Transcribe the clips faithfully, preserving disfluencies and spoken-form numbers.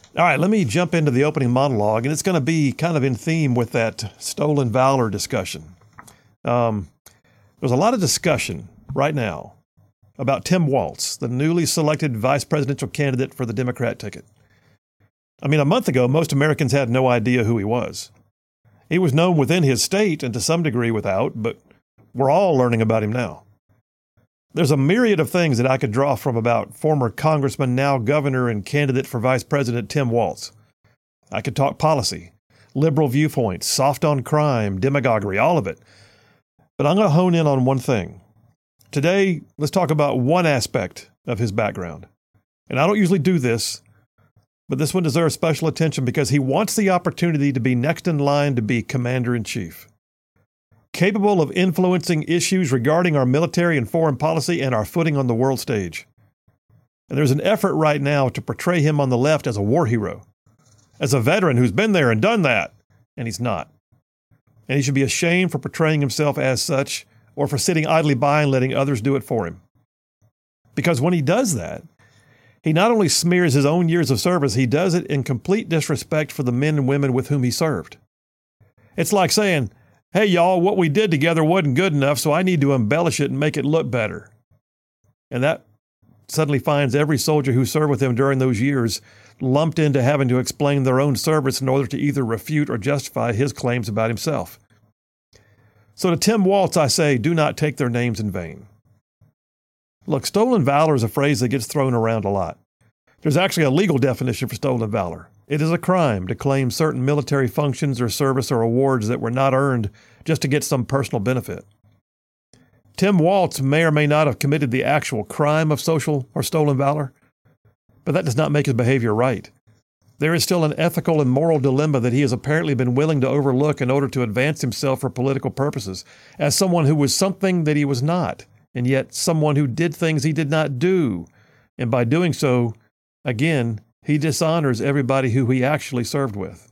All right, let me jump into the opening monologue, and it's going to be kind of in theme with that stolen valor discussion. Um, there's a lot of discussion right now about Tim Walz, the newly selected vice presidential candidate for the Democrat ticket. I mean, a month ago, most Americans had no idea who he was. He was known within his state and to some degree without, but we're all learning about him now. There's a myriad of things that I could draw from about former Congressman, now Governor and candidate for Vice President Tim Walz. I could talk policy, liberal viewpoints, soft on crime, demagoguery, all of it. But I'm going to hone in on one thing. Today, let's talk about one aspect of his background. And I don't usually do this, but this one deserves special attention because he wants the opportunity to be next in line to be commander-in-chief. Capable of influencing issues regarding our military and foreign policy and our footing on the world stage. And there's an effort right now to portray him on the left as a war hero, as a veteran who's been there and done that, and he's not. And he should be ashamed for portraying himself as such or for sitting idly by and letting others do it for him. Because when he does that, he not only smears his own years of service, he does it in complete disrespect for the men and women with whom he served. It's like saying, hey, y'all, what we did together wasn't good enough, so I need to embellish it and make it look better. And that suddenly finds every soldier who served with him during those years lumped into having to explain their own service in order to either refute or justify his claims about himself. So to Tim Walz, I say, do not take their names in vain. Look, stolen valor is a phrase that gets thrown around a lot. There's actually a legal definition for stolen valor. It is a crime to claim certain military functions or service or awards that were not earned just to get some personal benefit. Tim Walz may or may not have committed the actual crime of social or stolen valor, but that does not make his behavior right. There is still an ethical and moral dilemma that he has apparently been willing to overlook in order to advance himself for political purposes, as someone who was something that he was not, and yet someone who did things he did not do, and by doing so, again, he dishonors everybody who he actually served with.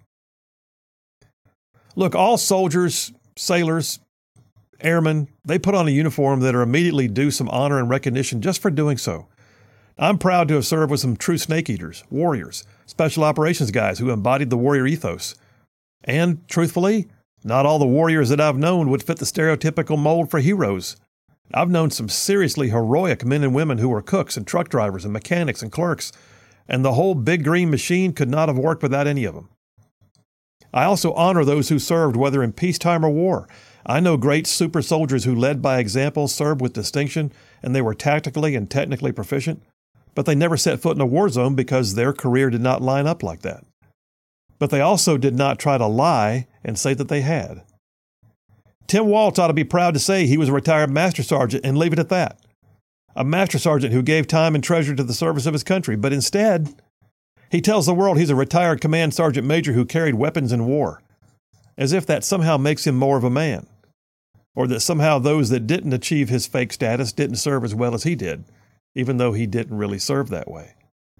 Look, all soldiers, sailors, airmen, they put on a uniform that are immediately due some honor and recognition just for doing so. I'm proud to have served with some true snake eaters, warriors, special operations guys who embodied the warrior ethos. And, truthfully, not all the warriors that I've known would fit the stereotypical mold for heroes. I've known some seriously heroic men and women who were cooks and truck drivers and mechanics and clerks, and the whole big green machine could not have worked without any of them. I also honor those who served, whether in peacetime or war. I know great super soldiers who led by example, served with distinction, and they were tactically and technically proficient, but they never set foot in a war zone because their career did not line up like that. But they also did not try to lie and say that they had. Tim Walz ought to be proud to say he was a retired master sergeant and leave it at that. A master sergeant who gave time and treasure to the service of his country, but instead, he tells the world he's a retired command sergeant major who carried weapons in war, as if that somehow makes him more of a man, or that somehow those that didn't achieve his fake status didn't serve as well as he did, even though he didn't really serve that way.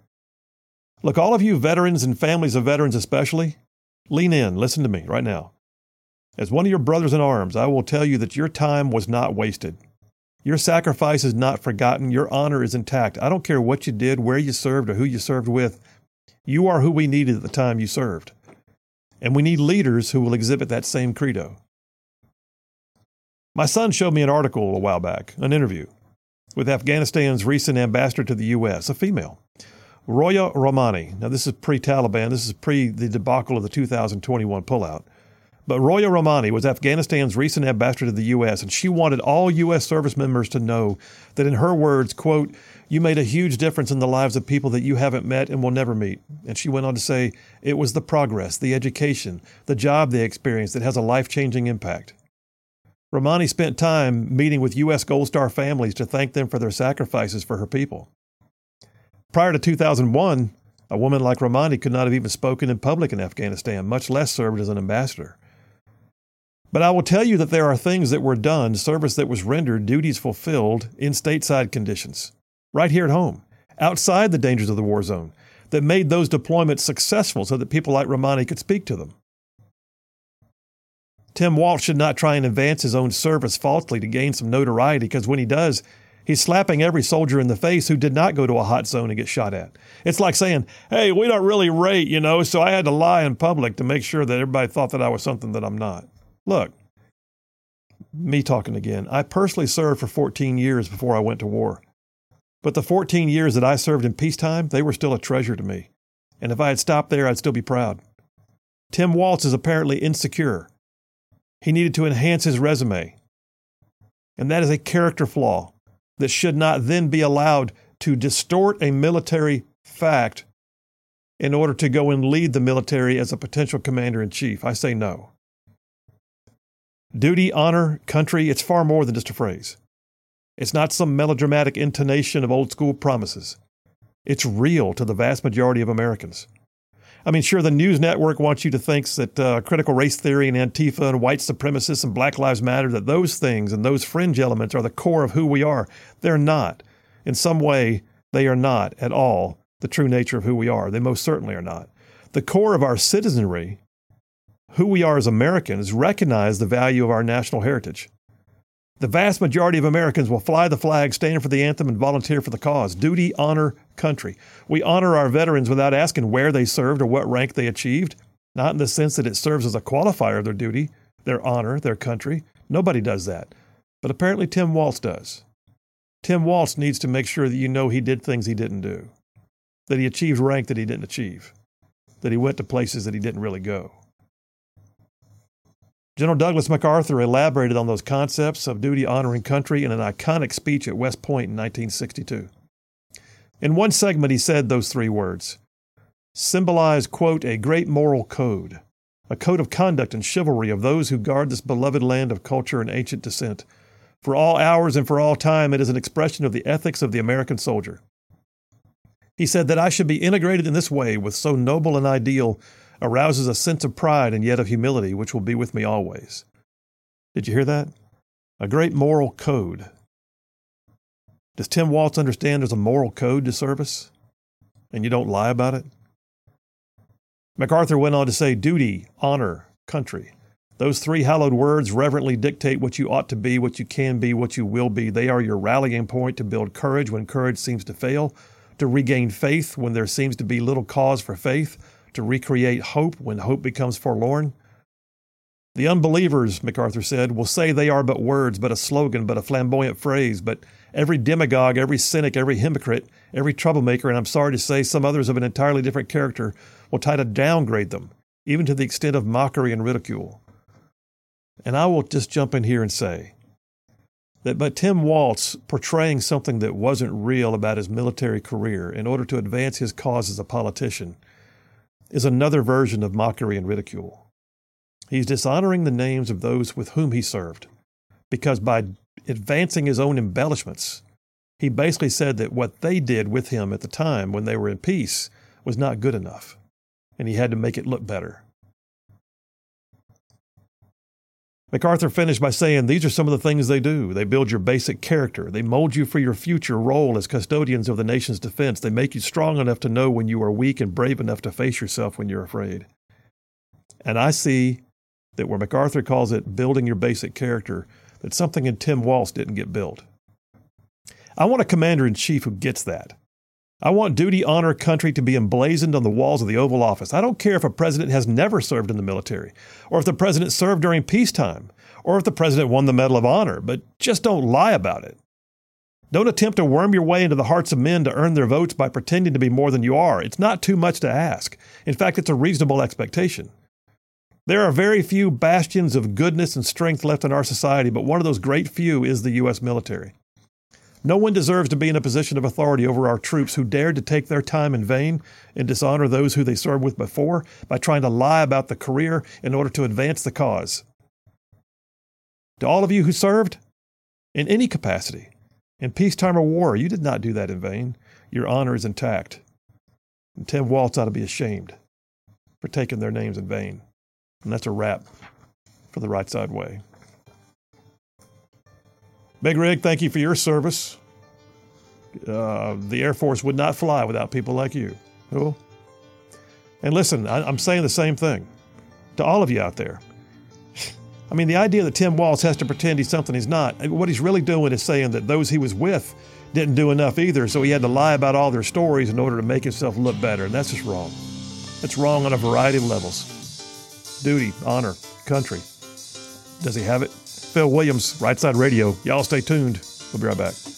Look, all of you veterans and families of veterans especially, lean in, listen to me right now. As one of your brothers in arms, I will tell you that your time was not wasted. Your sacrifice is not forgotten. Your honor is intact. I don't care what you did, where you served, or who you served with. You are who we needed at the time you served. And we need leaders who will exhibit that same credo. My son showed me an article a while back, an interview, with Afghanistan's recent ambassador to the U S, a female, Roya Rahmani. Now, this is pre-Taliban. This is pre the debacle of the two thousand twenty-one pullout. But Roya Rahmani was Afghanistan's recent ambassador to the U S, and she wanted all U S service members to know that, in her words, quote, you made a huge difference in the lives of people that you haven't met and will never meet. And she went on to say, it was the progress, the education, the job they experienced that has a life-changing impact. Rahmani spent time meeting with U S Gold Star families to thank them for their sacrifices for her people. Prior to two thousand one, a woman like Rahmani could not have even spoken in public in Afghanistan, much less served as an ambassador. But I will tell you that there are things that were done, service that was rendered, duties fulfilled in stateside conditions, right here at home, outside the dangers of the war zone, that made those deployments successful so that people like Rahmani could speak to them. Tim Walz should not try and advance his own service falsely to gain some notoriety, because when he does, He's slapping every soldier in the face who did not go to a hot zone and get shot at. It's like saying, hey, we don't really rate, you know, so I had to lie in public to make sure that everybody thought that I was something that I'm not. Look, me talking again. I personally served for fourteen years before I went to war. But the fourteen years that I served in peacetime, they were still a treasure to me. And if I had stopped there, I'd still be proud. Tim Walz is apparently insecure. He needed to enhance his resume. And that is a character flaw that should not then be allowed to distort a military fact in order to go and lead the military as a potential commander-in-chief. I say no. Duty, honor, country, it's far more than just a phrase. It's not some melodramatic intonation of old-school promises. It's real to the vast majority of Americans. I mean, sure, the news network wants you to think that uh, critical race theory and Antifa and white supremacists and Black Lives Matter, that those things and those fringe elements are the core of who we are. They're not. In some way, they are not at all the true nature of who we are. They most certainly are not. The core of our citizenry, who we are as Americans, recognize the value of our national heritage. The vast majority of Americans will fly the flag, stand for the anthem, and volunteer for the cause. Duty, honor, country. We honor our veterans without asking where they served or what rank they achieved, not in the sense that it serves as a qualifier of their duty, their honor, their country. Nobody does that. But apparently Tim Walz does. Tim Walz needs to make sure that you know he did things he didn't do, that he achieved rank that he didn't achieve, that he went to places that he didn't really go. General Douglas MacArthur elaborated on those concepts of duty, honor, and country in an iconic speech at West Point in nineteen sixty-two. In one segment, he said those three words, symbolize, quote, a great moral code, a code of conduct and chivalry of those who guard this beloved land of culture and ancient descent. For all hours and for all time, it is an expression of the ethics of the American soldier. He said that I should be integrated in this way with so noble an ideal arouses a sense of pride and yet of humility, which will be with me always. Did you hear that? A great moral code. Does Tim Walz understand there's a moral code to service? And you don't lie about it? MacArthur went on to say, duty, honor, country. Those three hallowed words reverently dictate what you ought to be, what you can be, what you will be. They are your rallying point to build courage when courage seems to fail, to regain faith when there seems to be little cause for faith, to recreate hope when hope becomes forlorn. The unbelievers, MacArthur said, will say they are but words, but a slogan, but a flamboyant phrase, but every demagogue, every cynic, every hypocrite, every troublemaker, and I'm sorry to say some others of an entirely different character, will try to downgrade them, even to the extent of mockery and ridicule. And I will just jump in here and say that by Tim Walz portraying something that wasn't real about his military career in order to advance his cause as a politician is another version of mockery and ridicule. He's dishonoring the names of those with whom he served, because by advancing his own embellishments, he basically said that what they did with him at the time when they were in peace was not good enough, and he had to make it look better. MacArthur finished by saying, these are some of the things they do. They build your basic character. They mold you for your future role as custodians of the nation's defense. They make you strong enough to know when you are weak and brave enough to face yourself when you're afraid. And I see that where MacArthur calls it building your basic character, that something in Tim Walz didn't get built. I want a commander-in-chief who gets that. I want duty, honor, country to be emblazoned on the walls of the Oval Office. I don't care if a president has never served in the military, or if the president served during peacetime, or if the president won the Medal of Honor, but just don't lie about it. Don't attempt to worm your way into the hearts of men to earn their votes by pretending to be more than you are. It's not too much to ask. In fact, it's a reasonable expectation. There are very few bastions of goodness and strength left in our society, but one of those great few is the U S military. No one deserves to be in a position of authority over our troops who dared to take their time in vain and dishonor those who they served with before by trying to lie about the career in order to advance the cause. To all of you who served, in any capacity, in peacetime or war, you did not do that in vain. Your honor is intact. And Tim Walz ought to be ashamed for taking their names in vain. And that's a wrap for the Right Side Way. Big Rig, thank you for your service. Uh, the Air Force would not fly without people like you. Cool? And listen, I, I'm saying the same thing to all of you out there. I mean, the idea that Tim Walz has to pretend he's something he's not, what he's really doing is saying that those he was with didn't do enough either, so he had to lie about all their stories in order to make himself look better, and that's just wrong. That's wrong on a variety of levels. Duty, honor, country. Does he have it? Phil Williams, Right Side Radio. Y'all stay tuned. We'll be right back.